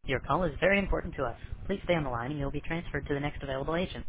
Your call is very important to us. Please stay on the line and you'll be transferred to the next available agent.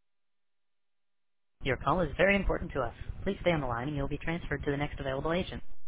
Your call is very important to us. Please stay on the line and you'll be transferred to the next available agent.